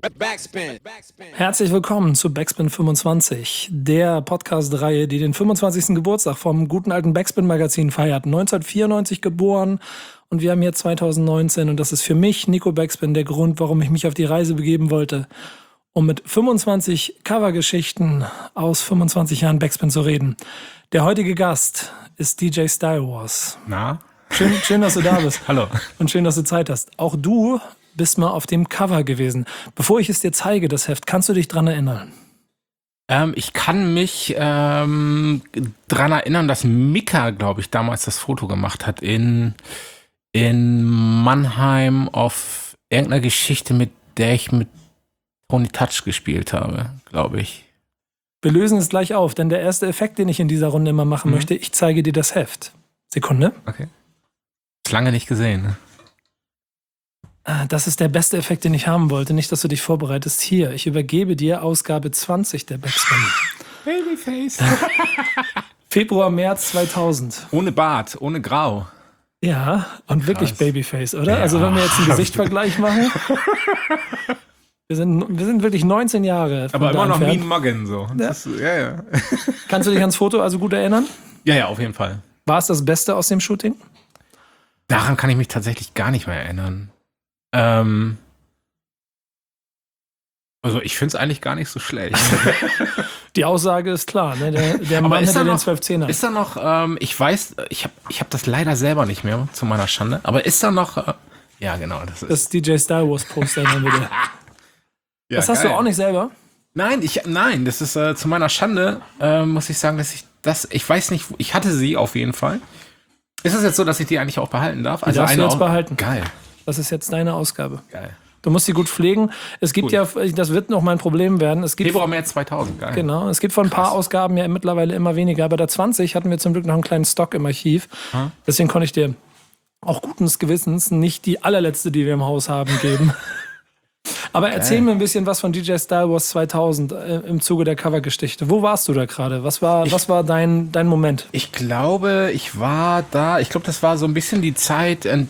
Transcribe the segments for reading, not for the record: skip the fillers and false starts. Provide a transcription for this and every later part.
Backspin. Herzlich willkommen zu Backspin 25, der Podcast-Reihe, die den 25. Geburtstag vom guten alten Backspin-Magazin feiert. 1994 geboren und wir haben jetzt 2019 und das ist für mich, Nico Backspin, der Grund, warum ich mich auf die Reise begeben wollte, um mit 25 Covergeschichten aus 25 Jahren Backspin zu reden. Der heutige Gast ist DJ Style Wars. Na? Schön, dass du da bist. Hallo. Und schön, dass du Zeit hast. Auch du bist mal auf dem Cover gewesen. Bevor ich es dir zeige, das Heft, kannst du dich dran erinnern? Ich kann mich dran erinnern, dass Mika, glaube ich, damals das Foto gemacht hat in Mannheim auf irgendeiner Geschichte, mit der ich mit Tony Touch gespielt habe, glaube ich. Wir lösen es gleich auf, denn der erste Effekt, den ich in dieser Runde immer machen möchte, ich zeige dir das Heft. Sekunde. Okay. Ist lange nicht gesehen, ne? Das ist der beste Effekt, den ich haben wollte. Nicht, dass du dich vorbereitest. Hier, ich übergebe dir Ausgabe 20 der Backspin. Babyface. Februar, März 2000. Ohne Bart, ohne Grau. Ja, und wirklich Krass. Babyface, oder? Ja. Also wenn wir jetzt einen Gesichtvergleich machen. Wir sind wirklich 19 Jahre. Aber immer noch entfernt. Mean Muggin, so. Ja. Ja. Kannst du dich ans Foto also gut erinnern? Ja, auf jeden Fall. War es das Beste aus dem Shooting? Daran kann ich mich tatsächlich gar nicht mehr erinnern. Also ich finde es eigentlich gar nicht so schlecht. Die Aussage ist klar, ne? Der Mann ist hätte da den noch- 12-10er. Ist da noch, ich weiß, ich hab das leider selber nicht mehr, zu meiner Schande, aber ist da noch, ja genau, das ist. Das DJ Style Wars Poster dann bitte. Ja, Das hast du geil. auch nicht selber? Nein, das ist zu meiner Schande, muss ich sagen, ich weiß nicht, ich hatte sie auf jeden Fall. Ist es jetzt so, dass ich die eigentlich auch behalten darf? Die darfst du jetzt behalten. Geil. Das ist jetzt deine Ausgabe. Geil. Du musst sie gut pflegen. Es gibt Gut. ja, das wird noch mein Problem werden. Es gibt Februar, März 2000, geil. Genau, es gibt von ein paar Krass. Ausgaben ja mittlerweile immer weniger. Bei der 20 hatten wir zum Glück noch einen kleinen Stock im Archiv. Deswegen konnte ich dir auch guten Gewissens nicht die allerletzte, die wir im Haus haben, geben. Aber erzähl mir ein bisschen was von DJ Style Wars 2000 im Zuge der Covergeschichte. Wo warst du da gerade? Was war dein Moment? Ich glaube, ich war da, das war so ein bisschen die Zeit, in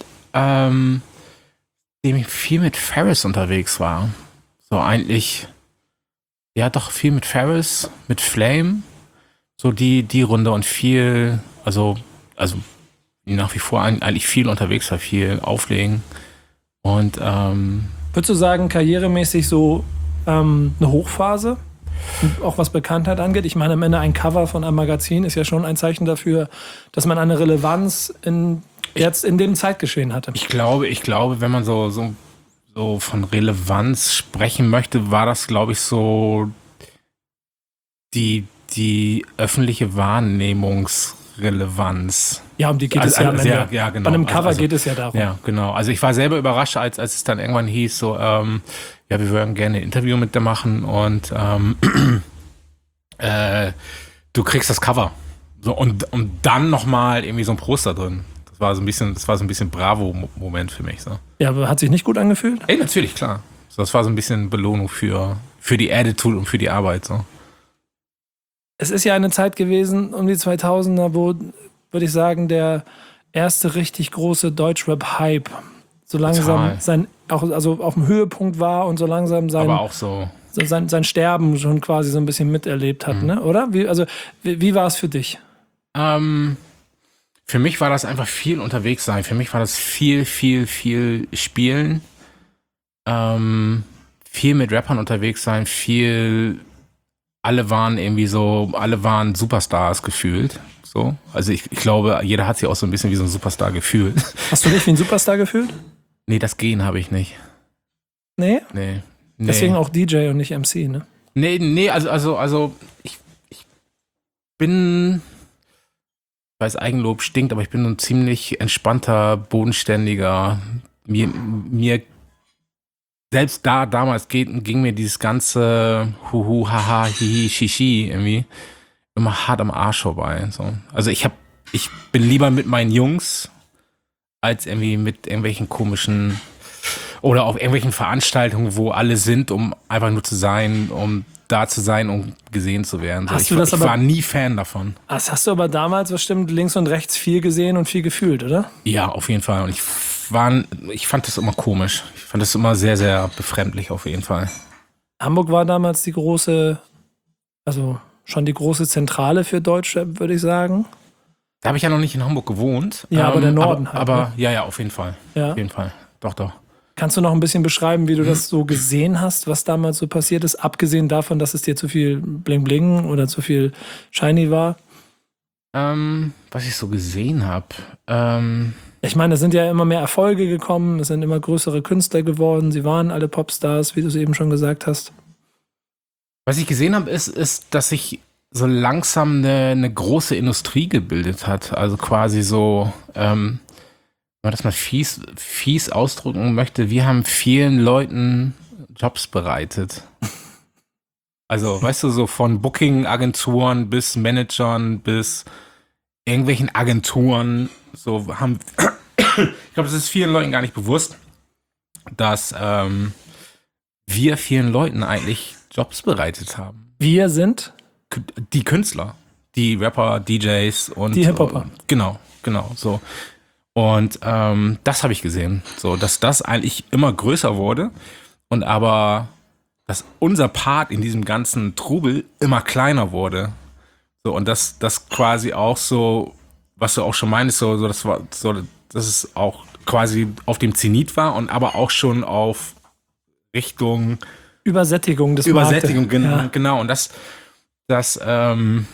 dem ich viel mit Ferris unterwegs war. So eigentlich, ja doch viel mit Ferris, mit Flame, so die Runde und viel, also nach wie vor eigentlich viel unterwegs war, viel auflegen und Würdest du sagen, karrieremäßig so eine Hochphase? Und auch was Bekanntheit angeht. Ich meine, am Ende ein Cover von einem Magazin ist ja schon ein Zeichen dafür, dass man eine Relevanz jetzt in dem Zeitgeschehen hatte. Ich glaube, wenn man so von Relevanz sprechen möchte, war das, glaube ich, so die öffentliche Wahrnehmungsrelevanz. Ja, um die geht es ja am Ende. Ja, genau. Bei einem Cover Also, geht es ja darum. Ja, genau. Also ich war selber überrascht, als es dann irgendwann hieß, so, ja, wir würden gerne ein Interview mit dir machen und du kriegst das Cover. So, und dann nochmal irgendwie so ein Poster drin. Das war so ein bisschen Bravo-Moment für mich. So. Ja, aber hat sich nicht gut angefühlt? Ey, natürlich, klar. So, das war so ein bisschen Belohnung für die Attitude und für die Arbeit. So. Es ist ja eine Zeit gewesen, um die 2000er, wo, würde ich sagen, der erste richtig große Deutschrap-Hype so langsam also auf dem Höhepunkt war und so langsam Aber auch so. sein Sterben schon quasi so ein bisschen miterlebt hat, ne? Oder? Wie war es für dich? Für mich war das einfach viel unterwegs sein. Für mich war das viel spielen. Viel mit Rappern unterwegs sein. Alle waren Superstars gefühlt. So. Also ich glaube, jeder hat sich auch so ein bisschen wie so ein Superstar gefühlt. Hast du dich wie ein Superstar gefühlt? Nee, das Gen habe ich nicht. Nee? Nee. Deswegen auch DJ und nicht MC, ne? Nee, also ich bin, ich weiß, Eigenlob stinkt, aber ich bin so ein ziemlich entspannter, bodenständiger, mir selbst damals ging mir dieses ganze Huhu, Haha, Hihi, Shishi irgendwie immer hart am Arsch vorbei. So. Also ich bin lieber mit meinen Jungs als irgendwie mit irgendwelchen komischen oder auf irgendwelchen Veranstaltungen, wo alle sind, um einfach nur zu sein, um da zu sein, um gesehen zu werden. So, ich war nie Fan davon. Das hast du aber damals bestimmt links und rechts viel gesehen und viel gefühlt, oder? Ja, auf jeden Fall. Und ich fand das immer komisch. Ich fand das immer sehr, sehr befremdlich auf jeden Fall. Hamburg war damals die große, also schon die große Zentrale für Deutschrap, würde ich sagen. Da habe ich ja noch nicht in Hamburg gewohnt. Ja, aber der Norden halt. Aber ja, auf jeden Fall. Ja. Auf jeden Fall. Doch. Kannst du noch ein bisschen beschreiben, wie du das so gesehen hast, was damals so passiert ist, abgesehen davon, dass es dir zu viel Bling-Bling oder zu viel Shiny war? Was ich so gesehen habe. Ich meine, es sind ja immer mehr Erfolge gekommen, es sind immer größere Künstler geworden, sie waren alle Popstars, wie du es eben schon gesagt hast. Was ich gesehen habe, ist, dass sich so langsam eine große Industrie gebildet hat. Also quasi so, wenn man das mal fies ausdrücken möchte, wir haben vielen Leuten Jobs bereitet. Also, weißt du, so von Booking-Agenturen bis Managern bis irgendwelchen Agenturen, so haben, ich glaube, das ist vielen Leuten gar nicht bewusst, dass wir vielen Leuten eigentlich Jobs bereitet haben. Wir sind Die Künstler, die Rapper, DJs und die Hip-Hopper. Genau, so. Und das habe ich gesehen, so, dass das eigentlich immer größer wurde und aber dass unser Part in diesem ganzen Trubel immer kleiner wurde. So, und das quasi auch so, was du auch schon meinst, so das war so, dass es auch quasi auf dem Zenit war und aber auch schon auf Richtung Übersättigung des Übersättigung, Marktes. genau. Und das dann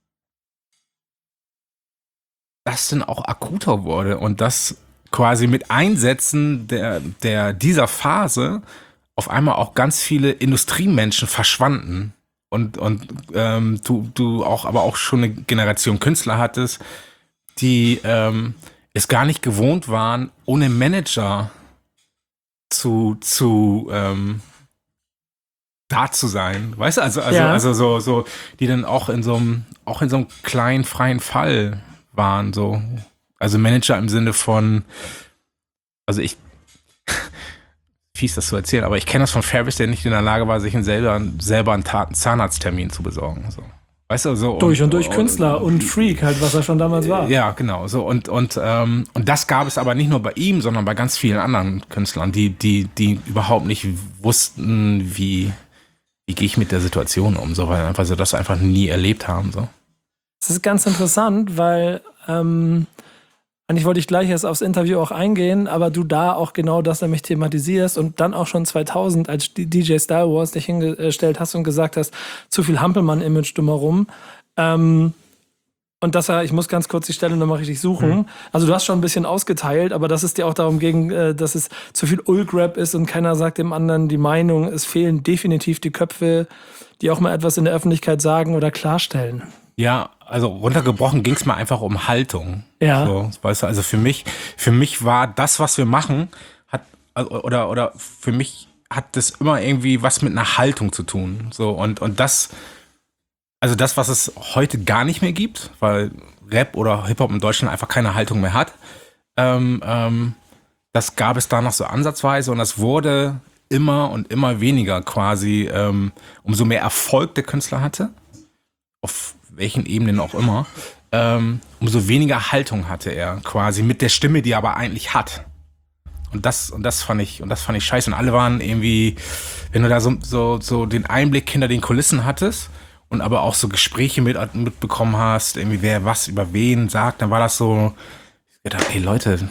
auch akuter wurde und das quasi mit Einsätzen dieser Phase auf einmal auch ganz viele Industriemenschen verschwanden und du auch aber auch schon eine Generation Künstler hattest, die es gar nicht gewohnt waren, ohne Manager da zu sein, weißt du, also so, die dann auch in so einem kleinen freien Fall waren, so, also Manager im Sinne von, also ich fies das zu erzählen, aber ich kenne das von Ferris, der nicht in der Lage war, sich selber einen Zahnarzttermin zu besorgen, so. Weißt du, so. Durch und durch Künstler und Freak halt, was er schon damals war. Ja, genau, so. Und das gab es aber nicht nur bei ihm, sondern bei ganz vielen anderen Künstlern, die überhaupt nicht wussten, wie gehe ich mit der Situation um, so, weil einfach sie das einfach nie erlebt haben, so. Das ist ganz interessant, weil eigentlich wollte ich gleich erst aufs Interview auch eingehen, aber du da auch genau das nämlich thematisierst und dann auch schon 2000, als DJ Style Wars dich hingestellt hast und gesagt hast, zu viel Hampelmann-Image drumherum. Und ich muss ganz kurz die Stelle nochmal richtig suchen. Also du hast schon ein bisschen ausgeteilt, aber dass es dir auch darum ging, dass es zu viel Ulk-Rap ist und keiner sagt dem anderen die Meinung. Es fehlen definitiv die Köpfe, die auch mal etwas in der Öffentlichkeit sagen oder klarstellen. Ja, also runtergebrochen ging es mal einfach um Haltung. Ja. So, weißt du, also für mich war das, was wir machen, oder für mich hat das immer irgendwie was mit einer Haltung zu tun. So, und das, also das, was es heute gar nicht mehr gibt, weil Rap oder Hip-Hop in Deutschland einfach keine Haltung mehr hat, das gab es da noch so ansatzweise und das wurde immer und immer weniger quasi, umso mehr Erfolg der Künstler hatte, auf welchen Ebenen auch immer, umso weniger Haltung hatte er quasi mit der Stimme, die er aber eigentlich hat. Und das fand ich scheiße. Und alle waren irgendwie, wenn du da so den Einblick hinter den Kulissen hattest und aber auch so Gespräche mitbekommen hast, irgendwie wer was über wen sagt, dann war das so, ich dachte, ey Leute,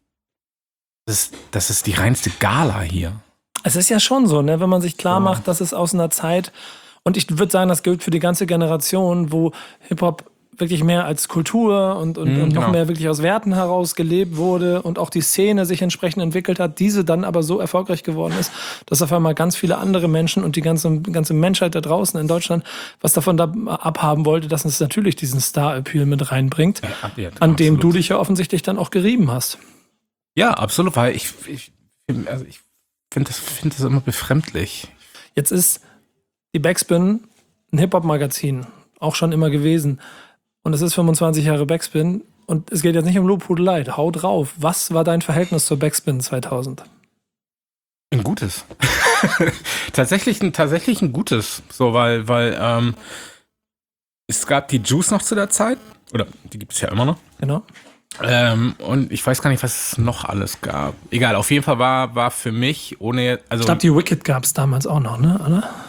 das ist die reinste Gala hier. Es ist ja schon so, ne, wenn man sich klar macht, dass es aus einer Zeit, und ich würde sagen, das gilt für die ganze Generation, wo Hip-Hop wirklich mehr als Kultur und noch mehr wirklich aus Werten heraus gelebt wurde und auch die Szene sich entsprechend entwickelt hat, diese dann aber so erfolgreich geworden ist, dass auf einmal ganz viele andere Menschen und die ganze Menschheit da draußen in Deutschland was davon da abhaben wollte, dass es natürlich diesen Star-Appeal mit reinbringt, an dem du dich ja offensichtlich dann auch gerieben hast. Ja, absolut, weil ich finde das immer befremdlich. Jetzt ist die Backspin ein Hip-Hop-Magazin, auch schon immer gewesen. Und es ist 25 Jahre Backspin. Und es geht jetzt nicht um Lobhudelei. Hau drauf. Was war dein Verhältnis zur Backspin 2000? Ein gutes. tatsächlich ein gutes. So, weil es gab die Juice noch zu der Zeit. Oder die gibt es ja immer noch. Genau. Und ich weiß gar nicht, was es noch alles gab. Egal, auf jeden Fall war für mich ohne... Also, ich glaube, die Wicked gab es damals auch noch, ne? Oder?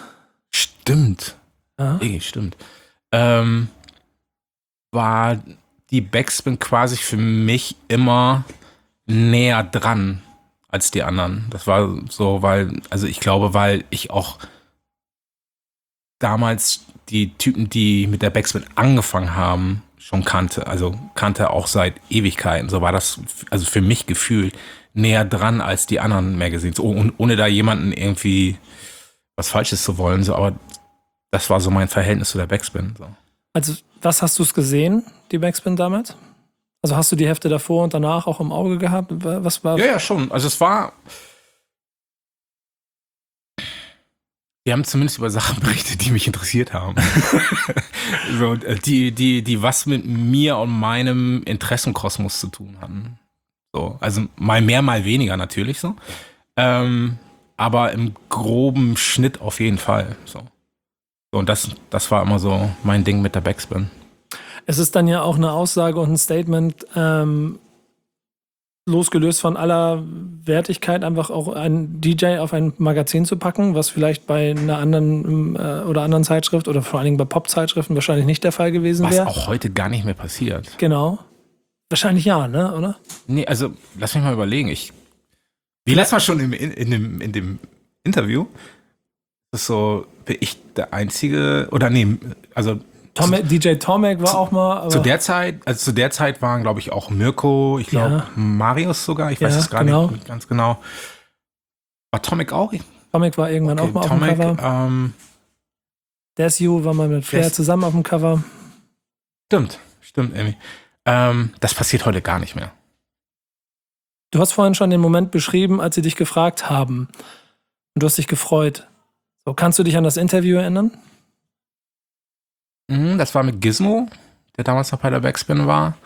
stimmt. Ja. Stimmt. War die Backspin quasi für mich immer näher dran als die anderen. Das war so, weil ich auch damals die Typen, die mit der Backspin angefangen haben, schon kannte. Also kannte auch seit Ewigkeiten. So war das also für mich gefühlt näher dran als die anderen Magazines. Ohne da jemanden irgendwie was Falsches zu wollen. So, aber das war so mein Verhältnis zu der Backspin. So. Also, was hast du es gesehen, die Backspin damals? Also hast du die Hefte davor und danach auch im Auge gehabt? Was war? Ja, schon. Also es war. Wir haben zumindest über Sachen berichtet, die mich interessiert haben. So, die was mit mir und meinem Interessenkosmos zu tun hatten. So, also mal mehr, mal weniger natürlich so. Aber im groben Schnitt auf jeden Fall. So und das war immer so mein Ding mit der Backspin. Es ist dann ja auch eine Aussage und ein Statement, losgelöst von aller Wertigkeit, einfach auch einen DJ auf ein Magazin zu packen, was vielleicht bei einer anderen Zeitschrift oder vor allen Dingen bei Pop-Zeitschriften wahrscheinlich nicht der Fall gewesen wäre. Was auch heute gar nicht mehr passiert. Genau. Wahrscheinlich ja, ne, oder? Nee, also lass mich mal überlegen. Wie letztes Mal schon in dem Interview, das ist so, bin ich der Einzige, oder nee, also DJ Tomek war auch mal. Aber zu der Zeit waren, glaube ich, auch Mirko, ich glaube, Marius sogar, ich weiß es gar nicht ganz genau. War Tomek auch? Tomek war irgendwann auch mal auf dem Cover. Desu war mal mit Flair zusammen auf dem Cover. Stimmt, Amy. Das passiert heute gar nicht mehr. Du hast vorhin schon den Moment beschrieben, als sie dich gefragt haben. Und du hast dich gefreut. So, kannst du dich an das Interview erinnern? Das war mit Gizmo, der damals noch bei der Backspin war.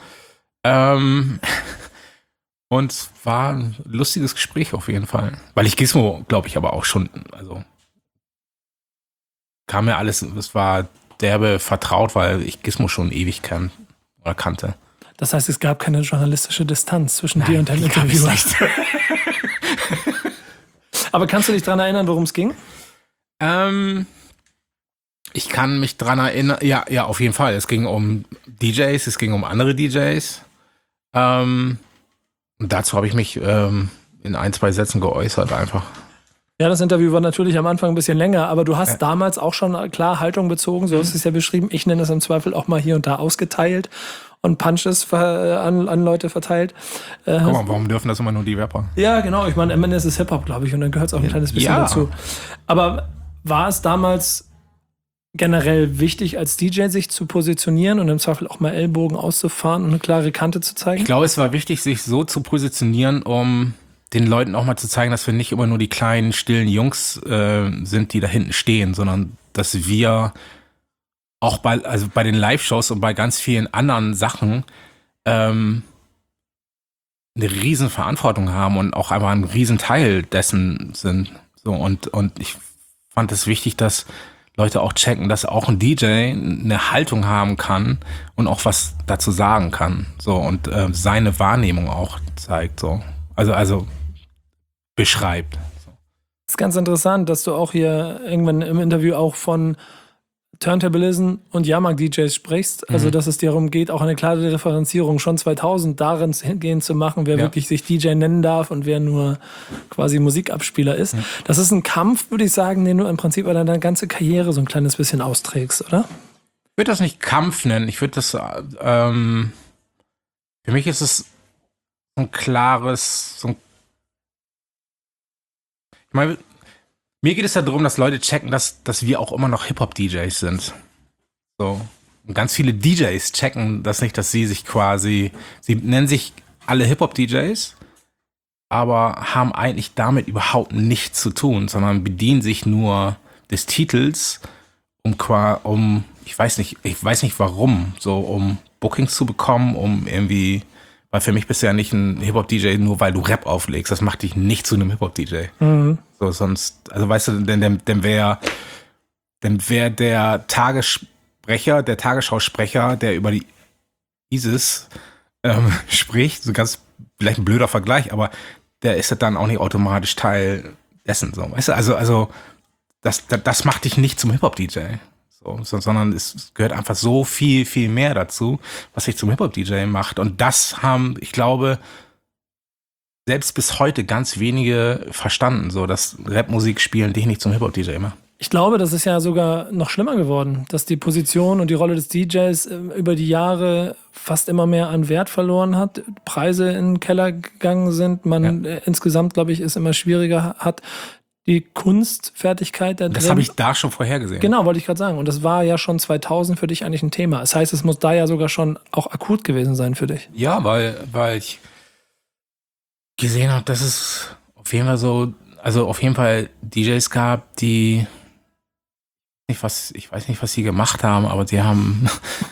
Und es war ein lustiges Gespräch auf jeden Fall. Weil ich Gizmo, glaube ich, aber auch schon, also kam mir alles, es war derbe vertraut, weil ich Gizmo schon ewig kannte. Das heißt, es gab keine journalistische Distanz zwischen dir und deinem Interviewer. Aber kannst du dich daran erinnern, worum es ging? Ich kann mich dran erinnern, ja, auf jeden Fall. Es ging um DJs, es ging um andere DJs. Und dazu habe ich mich in 1-2 Sätzen geäußert einfach. Ja, das Interview war natürlich am Anfang ein bisschen länger, aber du hast damals auch schon klar Haltung bezogen, so hast du es ja beschrieben. Ich nenne es im Zweifel auch mal hier und da ausgeteilt und Punches an Leute verteilt. Guck mal, warum dürfen das immer nur die Rapper? Ja, genau. Ich meine, am Ende ist es Hip-Hop, glaube ich, und dann gehört es auch ein kleines bisschen dazu. Aber war es damals generell wichtig, als DJ sich zu positionieren und im Zweifel auch mal Ellbogen auszufahren und eine klare Kante zu zeigen? Ich glaube, es war wichtig, sich so zu positionieren, um den Leuten auch mal zu zeigen, dass wir nicht immer nur die kleinen, stillen Jungs sind, die da hinten stehen, sondern dass wir auch bei den Live-Shows und bei ganz vielen anderen Sachen eine riesen Verantwortung haben und auch einfach ein riesen Teil dessen sind. So, und ich fand es wichtig, dass Leute auch checken, dass auch ein DJ eine Haltung haben kann und auch was dazu sagen kann. So, und seine Wahrnehmung auch zeigt. So. Also beschreibt. So. Das ist ganz interessant, dass du auch hier irgendwann im Interview auch von Turntablism und Jahrmarkt-DJs sprichst. Also, dass es darum geht, auch eine klare Differenzierung schon 2000 darin hingehend zu machen, wer wirklich sich DJ nennen darf und wer nur quasi Musikabspieler ist. Ja. Das ist ein Kampf, würde ich sagen, den du im Prinzip bei deiner ganzen Karriere so ein kleines bisschen austrägst, oder? Ich würde das nicht Kampf nennen. Ich würde das, für mich ist es so ein klares, ich meine, mir geht es ja darum, dass Leute checken, dass wir auch immer noch Hip-Hop-DJs sind. So. Und ganz viele DJs checken das nicht, dass sie nennen sich alle Hip-Hop-DJs, aber haben eigentlich damit überhaupt nichts zu tun, sondern bedienen sich nur des Titels, um ich weiß nicht warum, so um Bookings zu bekommen, um irgendwie, weil für mich bist du ja nicht ein Hip-Hop-DJ, nur weil du Rap auflegst. Das macht dich nicht zu einem Hip-Hop-DJ. So, sonst, also weißt du, dann wäre der Tagesschausprecher, der über die ISIS spricht, so ganz, vielleicht ein blöder Vergleich, aber der ist dann auch nicht automatisch Teil dessen, so, weißt du, also das macht dich nicht zum Hip-Hop-DJ. Sondern es gehört einfach so viel, viel mehr dazu, was sich zum Hip-Hop-DJ macht. Und das haben, ich glaube, selbst bis heute ganz wenige verstanden, so dass Rapmusik spielen dich nicht zum Hip-Hop-DJ macht. Ich glaube, das ist ja sogar noch schlimmer geworden, dass die Position und die Rolle des DJs über die Jahre fast immer mehr an Wert verloren hat, Preise in den Keller gegangen sind, man insgesamt, glaube ich, es immer schwieriger hat, die Kunstfertigkeit da drin. Das habe ich da schon vorhergesehen. Genau, wollte ich gerade sagen. Und das war ja schon 2000 für dich eigentlich ein Thema. Das heißt, es muss da ja sogar schon auch akut gewesen sein für dich. Ja, weil ich gesehen habe, dass es auf jeden Fall so, also auf jeden Fall DJs gab, die ich weiß nicht, was sie gemacht haben, aber die haben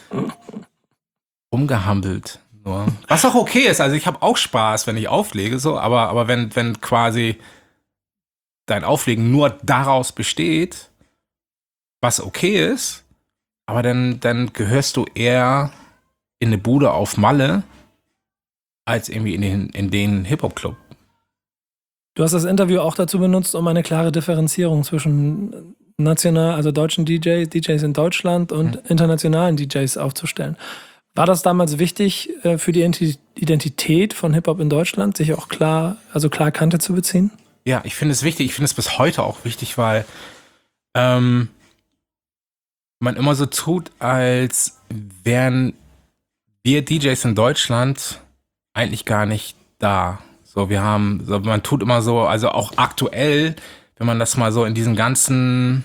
rumgehampelt. Nur. Was auch okay ist, also ich habe auch Spaß, wenn ich auflege, so, aber wenn quasi dein Auflegen nur daraus besteht, was okay ist, aber dann gehörst du eher in eine Bude auf Malle, als irgendwie in den Hip-Hop-Club. Du hast das Interview auch dazu benutzt, um eine klare Differenzierung zwischen national, also deutschen DJs in Deutschland und internationalen DJs aufzustellen. War das damals wichtig für die Identität von Hip-Hop in Deutschland, sich auch klar Kante zu beziehen? Ja, ich finde es wichtig. Ich finde es bis heute auch wichtig, weil man immer so tut, als wären wir DJs in Deutschland eigentlich gar nicht da. Man tut immer so, also auch aktuell, wenn man das mal so in diesen ganzen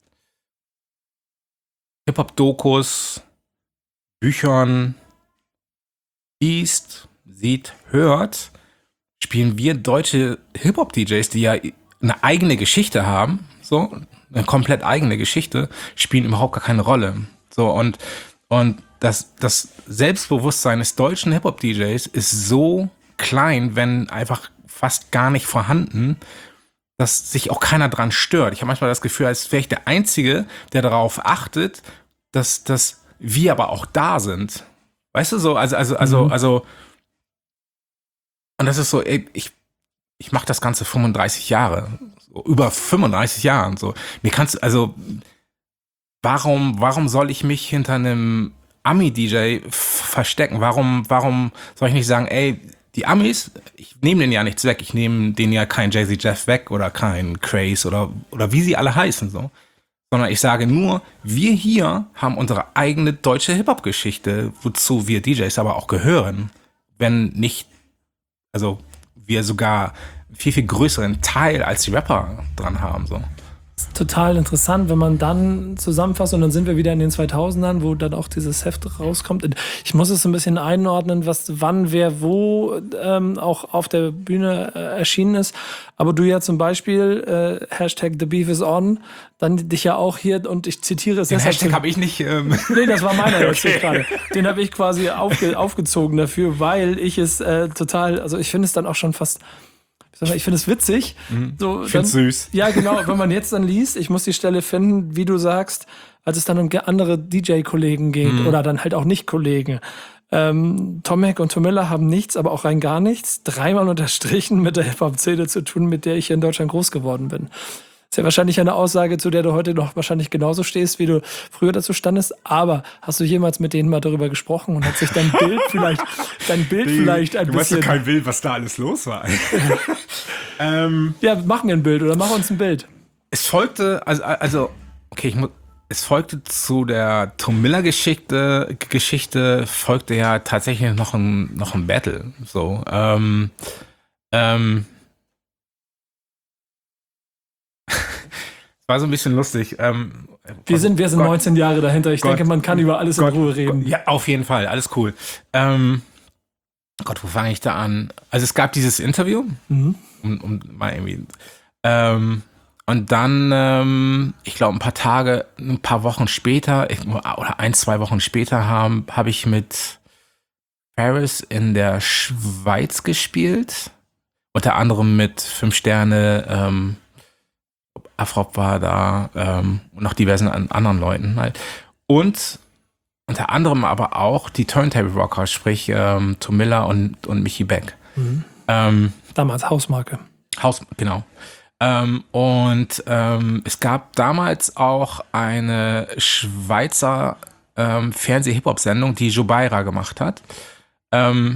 Hip-Hop-Dokus, Büchern liest, sieht, hört, spielen wir deutsche Hip-Hop-DJs, die ja eine eigene Geschichte haben, so, eine komplett eigene Geschichte, spielen überhaupt gar keine Rolle. So, und das Selbstbewusstsein des deutschen Hip-Hop-DJs ist so klein, wenn einfach fast gar nicht vorhanden, dass sich auch keiner dran stört. Ich habe manchmal das Gefühl, als wäre ich der Einzige, der darauf achtet, dass wir aber auch da sind. Weißt du so? Also, und das ist so, ich mache das Ganze 35 Jahre. So, über 35 Jahren. So. Warum soll ich mich hinter einem Ami-DJ verstecken? Warum soll ich nicht sagen, ey, die Amis, ich nehme denen ja nichts weg. Ich nehme denen ja kein Jay-Z Jeff weg oder kein Craze oder wie sie alle heißen, so. Sondern ich sage nur, wir hier haben unsere eigene deutsche Hip-Hop-Geschichte, wozu wir DJs aber auch gehören. Wenn nicht, also wir sogar viel, viel größeren Teil als die Rapper dran haben, so. Das ist total interessant, wenn man dann zusammenfasst und dann sind wir wieder in den 2000ern, wo dann auch dieses Heft rauskommt. Ich muss es ein bisschen einordnen, was wann, wer, wo auch auf der Bühne erschienen ist. Aber du ja zum Beispiel Hashtag The Beef is on, dann dich ja auch hier, und ich zitiere es. Den Hashtag habe ich nicht... Nee, das war meiner jetzt gerade. Den habe ich quasi aufgezogen dafür, weil ich es total, also ich finde es dann auch schon fast... Ich finde es witzig. So, ich finde es süß. Ja, genau. Wenn man jetzt dann liest, ich muss die Stelle finden, wie du sagst, als es dann um andere DJ-Kollegen geht oder dann halt auch Nicht-Kollegen. Tomek und Tomilla haben nichts, aber auch rein gar nichts, dreimal unterstrichen mit der Hip-Hop-Szene zu tun, mit der ich hier in Deutschland groß geworden bin. Ist ja wahrscheinlich eine Aussage, zu der du heute noch wahrscheinlich genauso stehst, wie du früher dazu standest. Aber hast du jemals mit denen mal darüber gesprochen und hat sich dein Bild vielleicht ein bisschen... Du weißt doch kein Bild, was da alles los war. Ja, mach mir ein Bild oder mach uns ein Bild. Es folgte, es folgte zu der Tomilla-Geschichte folgte ja tatsächlich noch ein Battle. So, war so ein bisschen lustig. Wir sind 19 Jahre dahinter. Ich denke, man kann über alles in Ruhe reden. Ja, auf jeden Fall. Alles cool. Wo fange ich da an? Also es gab dieses Interview, um mal irgendwie. Und dann, ich glaube, ein paar Wochen später, oder 1-2 Wochen später, habe ich mit Paris in der Schweiz gespielt. Unter anderem mit 5 Sterne, Afrop war da und noch diversen anderen Leuten halt. Und unter anderem aber auch die Turntable Rocker, sprich Tomilla und Michi Beck. Damals Hausmarke. Genau. Es gab damals auch eine Schweizer Fernseh-Hip-Hop-Sendung, die Jubaira gemacht hat. Ähm,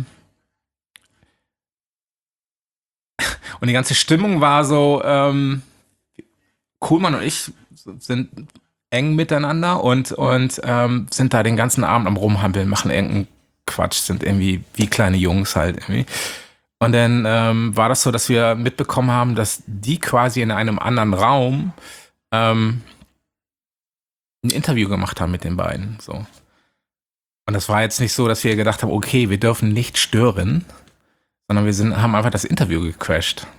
und die ganze Stimmung war so, Kuhlmann und ich sind eng miteinander und sind da den ganzen Abend am Rumhampeln, machen irgendeinen Quatsch, sind irgendwie wie kleine Jungs halt irgendwie. Und dann war das so, dass wir mitbekommen haben, dass die quasi in einem anderen Raum ein Interview gemacht haben mit den beiden. So. Und das war jetzt nicht so, dass wir gedacht haben, okay, wir dürfen nicht stören, sondern haben einfach das Interview gecrashed.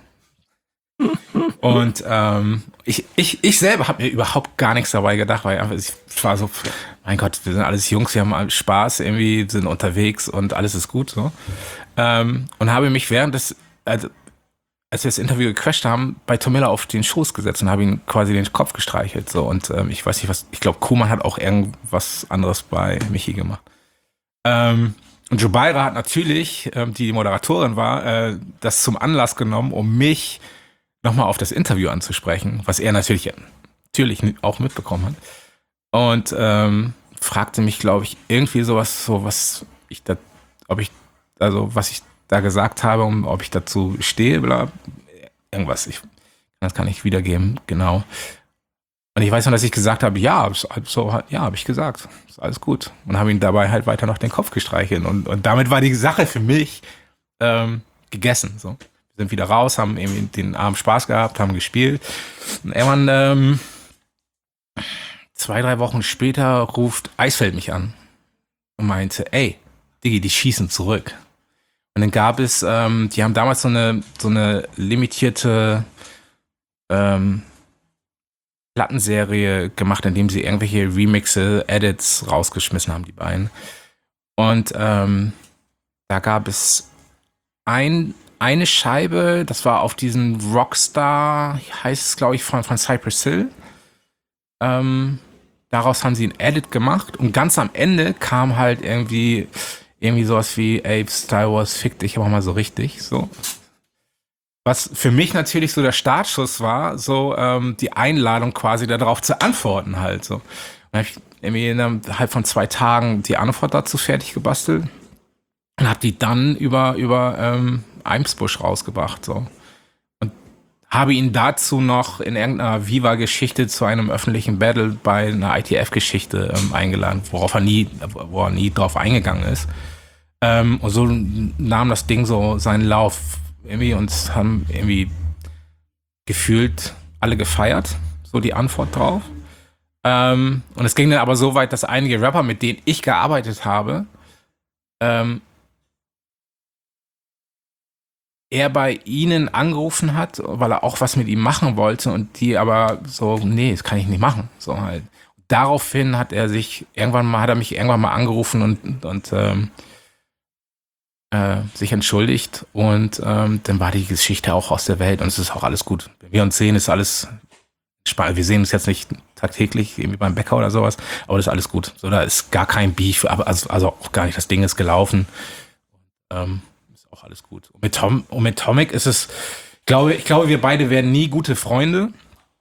Und ich selber habe mir überhaupt gar nichts dabei gedacht, weil einfach, ich war so, mein Gott, wir sind alles Jungs, wir haben Spaß, irgendwie sind unterwegs und alles ist gut so. Und habe mich während des, also als wir das Interview gecrashed haben, bei Tomilla auf den Schoß gesetzt und habe ihn quasi den Kopf gestreichelt. So. Und ich weiß nicht was, ich glaube, Kuhlmann hat auch irgendwas anderes bei Michi gemacht. Und Jubaira hat natürlich, die Moderatorin war, das zum Anlass genommen, um mich nochmal auf das Interview anzusprechen, was er natürlich auch mitbekommen hat. Und fragte mich, glaube ich, irgendwie was ich da gesagt habe und ob ich dazu stehe, oder irgendwas. Das kann ich wiedergeben, genau. Und ich weiß noch, dass ich gesagt habe, ja, habe ich gesagt, ist alles gut. Und habe ihn dabei halt weiter noch den Kopf gestreichelt. Und damit war die Sache für mich gegessen. So. Wir sind wieder raus, haben irgendwie den Abend Spaß gehabt, haben gespielt. Und irgendwann 2-3 Wochen später ruft Eisfeld mich an und meinte, ey, Diggi, die schießen zurück. Und dann gab es, die haben damals so eine limitierte Plattenserie gemacht, indem sie irgendwelche Remixe, Edits rausgeschmissen haben, die beiden. Und da gab es eine Scheibe, das war auf diesen Rockstar, heißt es, glaube ich, von Cypress Hill. Daraus haben sie ein Edit gemacht und ganz am Ende kam halt irgendwie sowas wie, ey, Star Wars, fick dich aber mal so richtig, so. Was für mich natürlich so der Startschuss war, so die Einladung quasi darauf zu antworten halt, so. Und dann hab ich irgendwie innerhalb von 2 Tagen die Antwort dazu fertig gebastelt und hab die dann über Eimsbusch rausgebracht, so. Und habe ihn dazu noch in irgendeiner Viva-Geschichte zu einem öffentlichen Battle bei einer ITF-Geschichte eingeladen, wo er nie drauf eingegangen ist. Und so nahm das Ding so seinen Lauf irgendwie und haben irgendwie gefühlt alle gefeiert, so die Antwort drauf. Und es ging dann aber so weit, dass einige Rapper, mit denen ich gearbeitet habe, er bei ihnen angerufen hat, weil er auch was mit ihm machen wollte und die aber so, nee, das kann ich nicht machen. So halt. Daraufhin hat er mich irgendwann mal angerufen und sich entschuldigt und dann war die Geschichte auch aus der Welt und es ist auch alles gut. Wenn wir uns sehen, ist alles spannend. Wir sehen uns jetzt nicht tagtäglich irgendwie beim Bäcker oder sowas, aber das ist alles gut. So, da ist gar kein Beef, aber also auch gar nicht. Das Ding ist gelaufen. Ist auch alles gut. Und mit Tomic ist es, ich glaube, wir beide werden nie gute Freunde.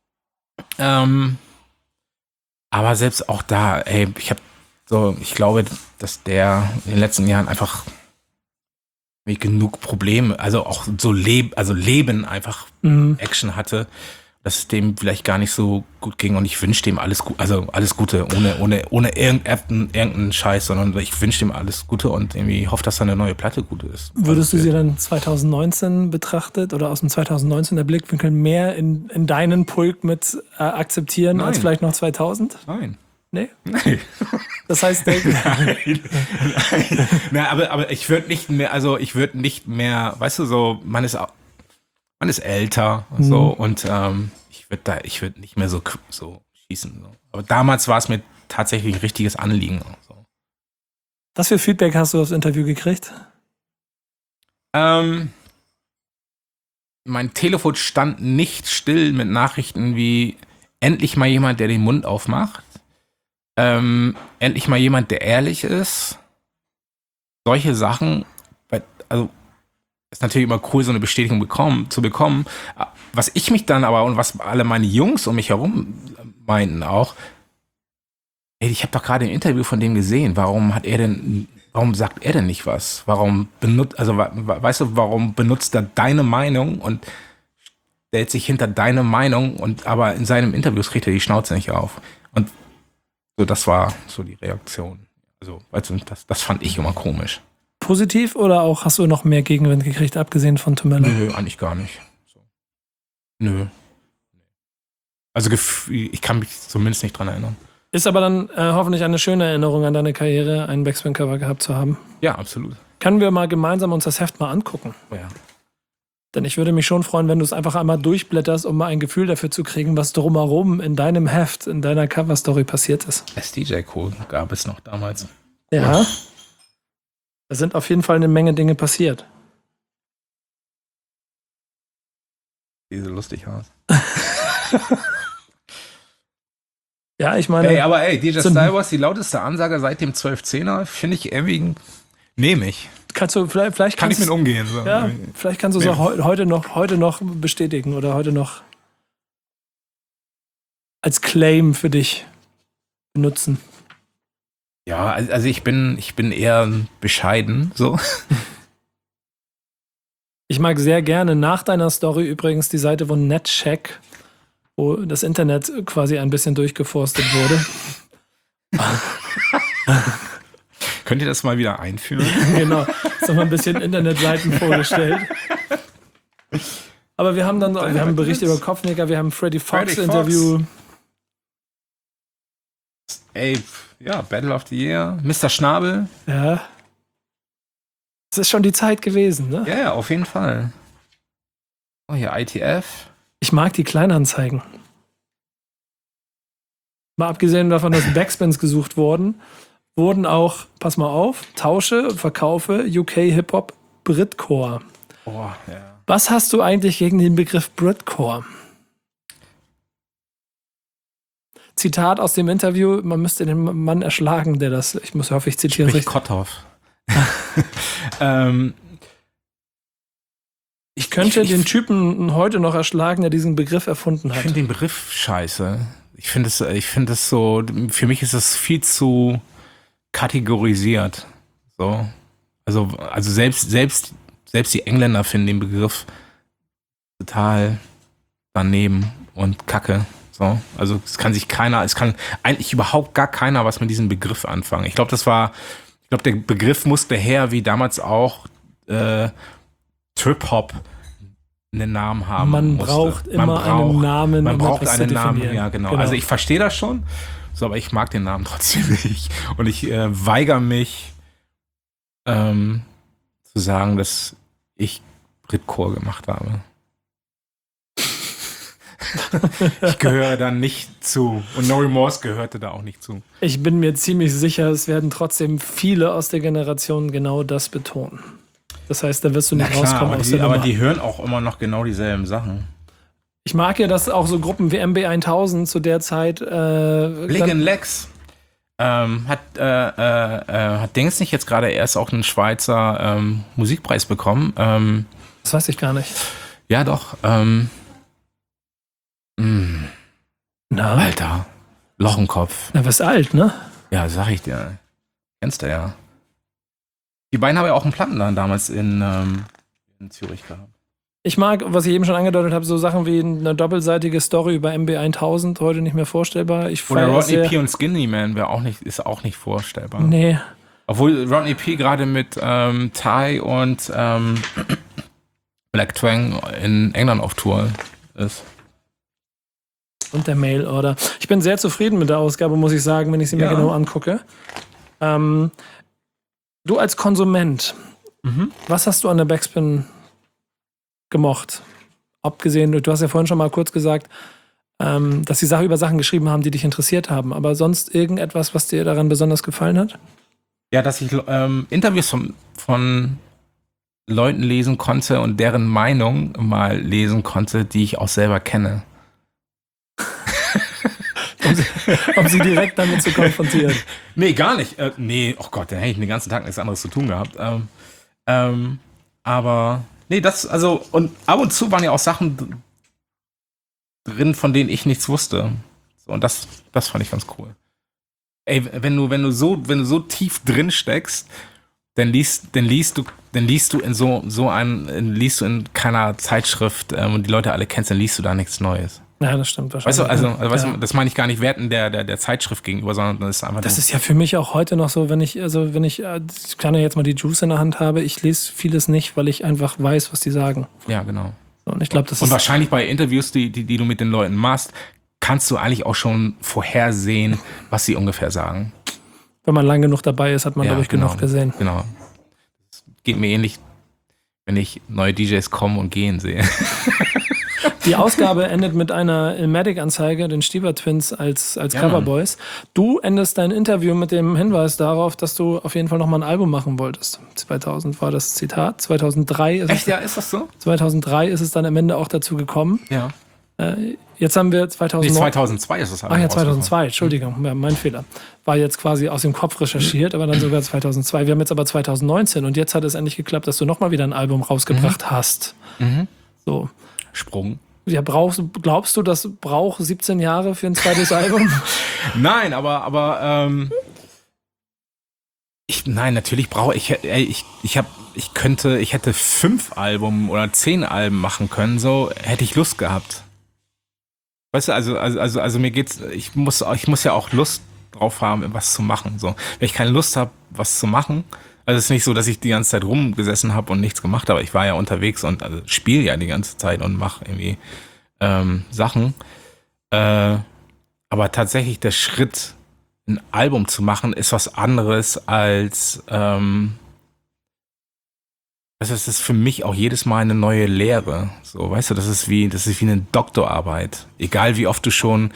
Aber selbst auch da, ey, ich glaube, dass der in den letzten Jahren einfach genug Probleme, also auch so Leben einfach Action hatte, dass es dem vielleicht gar nicht so gut ging und ich wünsche dem alles gut, also alles Gute, ohne irgendeinen Scheiß, sondern ich wünsche dem alles Gute und irgendwie hoffe, dass seine neue Platte gut ist. Würdest du sie dann 2019 betrachtet oder aus dem 2019 der Blickwinkel mehr in deinen Pulk mit akzeptieren Nein. als vielleicht noch 2000? Nein. Nee? Nein. Das heißt, Nein. Na, aber ich würde nicht mehr, weißt du, so, man ist älter, so, und ich würde nicht mehr so schießen. So. Aber damals war es mir tatsächlich ein richtiges Anliegen. So. Was für Feedback hast du aufs Interview gekriegt? Mein Telefon stand nicht still mit Nachrichten wie endlich mal jemand, der den Mund aufmacht. Endlich mal jemand, der ehrlich ist. Solche Sachen, also ist natürlich immer cool, so eine Bestätigung zu bekommen. Was ich mich dann aber und was alle meine Jungs um mich herum meinten auch, ey, ich habe doch gerade ein Interview von dem gesehen. Warum sagt er denn nicht was? Warum benutzt er deine Meinung und stellt sich hinter deine Meinung aber in seinem Interview kriegt er die Schnauze nicht auf. Und so, das war so die Reaktion. Also, das fand ich immer komisch. Positiv oder auch hast du noch mehr Gegenwind gekriegt, abgesehen von Tomella? Nö, eigentlich gar nicht. So. Nö. Also ich kann mich zumindest nicht dran erinnern. Ist aber dann hoffentlich eine schöne Erinnerung an deine Karriere, einen Backspin-Cover gehabt zu haben. Ja, absolut. Können wir mal gemeinsam uns das Heft mal angucken? Ja. Denn ich würde mich schon freuen, wenn du es einfach einmal durchblätterst, um mal ein Gefühl dafür zu kriegen, was drumherum in deinem Heft, in deiner Cover-Story passiert ist. SDJ-Code gab es noch damals. Ja. Da sind auf jeden Fall eine Menge Dinge passiert. Diese lustig aus. Ja, ich meine. DJ Style Wars, die lauteste Ansage seit dem 1210er, finde ich irgendwie. Nehme ich. Kannst du vielleicht kann ich mit umgehen. So. Ja, vielleicht kannst du es auch heute noch bestätigen oder heute noch als Claim für dich benutzen. Ja, also ich bin eher bescheiden, so. Ich mag sehr gerne nach deiner Story übrigens die Seite von NetCheck, wo das Internet quasi ein bisschen durchgeforstet wurde. Könnt ihr das mal wieder einführen? Genau, jetzt haben wir ein bisschen Internetseiten vorgestellt. Aber wir haben einen Bericht über Kopfnicker, wir haben ein Freddy Fox Interview. Ey, ja, Battle of the Year, Mr. Schnabel. Ja. Es ist schon die Zeit gewesen, ne? Ja, auf jeden Fall. Oh, hier ITF. Ich mag die Kleinanzeigen. Mal abgesehen davon, dass Backspins gesucht wurden auch, pass mal auf, Tausche, Verkaufe, UK Hip-Hop, Britcore. Oh, ja. Was hast du eigentlich gegen den Begriff Britcore? Zitat aus dem Interview, man müsste den Mann erschlagen, der das, ich hoffe, ich zitiere richtig. Kotthoff. Ich könnte den Typen heute noch erschlagen, der diesen Begriff erfunden hat. Ich finde den Begriff scheiße. Ich finde es so, für mich ist das viel zu kategorisiert. So. Also selbst die Engländer finden den Begriff total daneben und kacke. So. Also es kann eigentlich überhaupt gar keiner was mit diesem Begriff anfangen. Ich glaube, der Begriff musste her, wie damals auch Trip-Hop einen Namen haben Man musste. braucht immer einen Namen. Man braucht einen Namen, definieren. ja genau. Also ich verstehe das schon, so, aber ich mag den Namen trotzdem nicht. Und ich weigere mich zu sagen, dass ich Britcore gemacht habe. Ich gehöre da nicht zu. Und No Remorse gehörte da auch nicht zu. Ich bin mir ziemlich sicher, es werden trotzdem viele aus der Generation genau das betonen. Das heißt, da wirst du nicht rauskommen aus der Nummer. Aber die hören auch immer noch genau dieselben Sachen. Ich mag ja, dass auch so Gruppen wie MB1000 zu der Zeit Lig and Lex hat Dings nicht jetzt gerade erst auch einen Schweizer Musikpreis bekommen. Das weiß ich gar nicht. Ja, doch. Alter, Loch im Kopf. Na, wirst alt, ne? Ja, sag ich dir. Kennst du ja. Die beiden haben ja auch einen Plattenladen damals in Zürich gehabt. Ich mag, was ich eben schon angedeutet habe, so Sachen wie eine doppelseitige Story über MB1000, heute nicht mehr vorstellbar. Oder Rodney P. und Skinny Man ist auch nicht vorstellbar. Nee. Obwohl Rodney P. gerade mit Ty und Black Twang in England auf Tour ist. Und der Mail-Order. Ich bin sehr zufrieden mit der Ausgabe, muss ich sagen, wenn ich sie mir genau angucke. Du als Konsument, was hast du an der Backspin gemocht? Abgesehen, du hast ja vorhin schon mal kurz gesagt, dass sie über Sachen geschrieben haben, die dich interessiert haben. Aber sonst irgendetwas, was dir daran besonders gefallen hat? Ja, dass ich Interviews von Leuten lesen konnte und deren Meinung mal lesen konnte, die ich auch selber kenne. Um sie direkt damit zu konfrontieren. Nee, gar nicht. Nee, oh Gott, dann hätte ich den ganzen Tag nichts anderes zu tun gehabt. Aber Nee, und ab und zu waren ja auch Sachen drin, von denen ich nichts wusste. So, und das fand ich ganz cool. Ey, wenn du so tief drin steckst, dann liest du in keiner Zeitschrift, und die Leute alle kennst, dann liest du da nichts Neues. Ja, das stimmt wahrscheinlich. Weißt du, das meine ich gar nicht werten der Zeitschrift gegenüber, sondern das ist einfach. Das ist ja für mich auch heute noch so, wenn ich kann ja jetzt mal die Juice in der Hand habe, ich lese vieles nicht, weil ich einfach weiß, was die sagen. Ja, genau. Und ich glaube, das Und ist wahrscheinlich bei Interviews, die du mit den Leuten machst, kannst du eigentlich auch schon vorhersehen, was sie ungefähr sagen. Wenn man lang genug dabei ist, hat man, glaube ich, genug gesehen. Genau. Das geht mir ähnlich, wenn ich neue DJs kommen und gehen sehe. Die Ausgabe endet mit einer Illmatic-Anzeige, den Stieber Twins als Coverboys. Du endest dein Interview mit dem Hinweis darauf, dass du auf jeden Fall nochmal ein Album machen wolltest. 2000 war das Zitat. 2003 ist Echt, ja, ist das so? 2003 ist es dann am Ende auch dazu gekommen. Ja. Jetzt haben wir 2009. Nee, 2002 ist es halt. Ach ja, 2002, Entschuldigung, ja, mein Fehler. War jetzt quasi aus dem Kopf recherchiert, aber dann sogar 2002. Wir haben jetzt aber 2019 und jetzt hat es endlich geklappt, dass du nochmal wieder ein Album rausgebracht hast. So. Sprung. Ja, glaubst du, das braucht 17 Jahre für ein zweites Album? Nein, aber natürlich brauche ich hätte 5 Alben oder 10 Alben machen können, so hätte ich Lust gehabt. Weißt du, also mir geht's, ich muss ja auch Lust drauf haben, was zu machen, so. Wenn ich keine Lust habe, was zu machen, also es ist nicht so, dass ich die ganze Zeit rumgesessen habe und nichts gemacht habe. Ich war ja unterwegs und spiele ja die ganze Zeit und mache irgendwie Sachen. Aber tatsächlich der Schritt, ein Album zu machen, ist was anderes als das ist für mich auch jedes Mal eine neue Lehre. So, weißt du, das ist wie eine Doktorarbeit. Egal wie oft du schon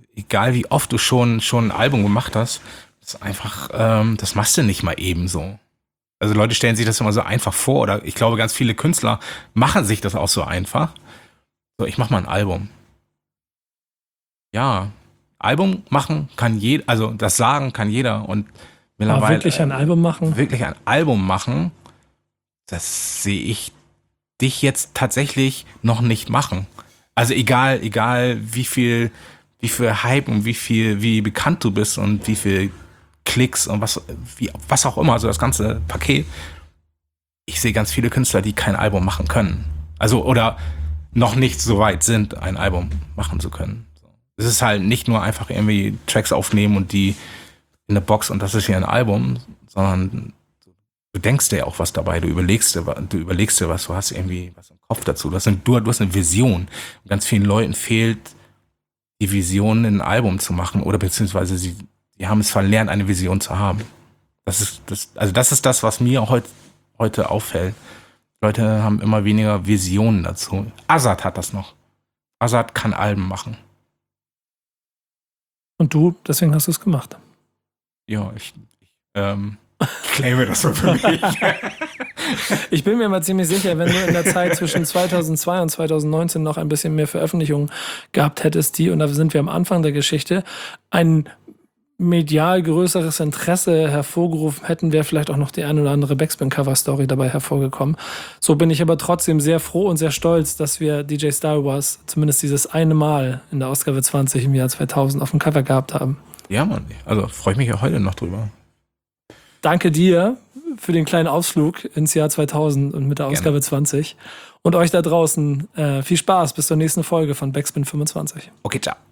ein Album gemacht hast, das ist einfach, das machst du nicht mal eben so. Also Leute stellen sich das immer so einfach vor, oder ich glaube, ganz viele Künstler machen sich das auch so einfach. So, ich mach mal ein Album. Ja, Album machen kann jeder, also das sagen kann jeder, und mittlerweile. Aber wirklich ein Album machen? Wirklich ein Album machen, das sehe ich dich jetzt tatsächlich noch nicht machen. Also egal wie viel Hype und wie bekannt du bist und wie viel Klicks und was auch immer, also das ganze Paket. Ich sehe ganz viele Künstler, die kein Album machen können. Also, oder noch nicht so weit sind, ein Album machen zu können. Es ist halt nicht nur einfach irgendwie Tracks aufnehmen und die in eine Box und das ist hier ein Album, sondern du denkst dir auch was dabei, du überlegst dir was, du hast irgendwie was im Kopf dazu. Du hast eine Vision. Und ganz vielen Leuten fehlt die Vision, ein Album zu machen, oder beziehungsweise sie haben es verlernt, eine Vision zu haben. Das ist das, was mir heute auffällt. Leute haben immer weniger Visionen dazu. Azad hat das noch. Azad kann Alben machen. Und du, deswegen hast du es gemacht. Ja, ich claime das so für mich. Ich bin mir mal ziemlich sicher, wenn du in der Zeit zwischen 2002 und 2019 noch ein bisschen mehr Veröffentlichungen gehabt hättest, und da sind wir am Anfang der Geschichte, ein medial größeres Interesse hervorgerufen hätten, wäre vielleicht auch noch die eine oder andere Backspin-Cover-Story dabei hervorgekommen. So bin ich aber trotzdem sehr froh und sehr stolz, dass wir DJ Star Wars zumindest dieses eine Mal in der Ausgabe 20 im Jahr 2000 auf dem Cover gehabt haben. Ja, Mann. Also freue ich mich ja heute noch drüber. Danke dir für den kleinen Ausflug ins Jahr 2000 und mit der Ausgabe 20. Und euch da draußen viel Spaß bis zur nächsten Folge von Backspin 25. Okay, ciao.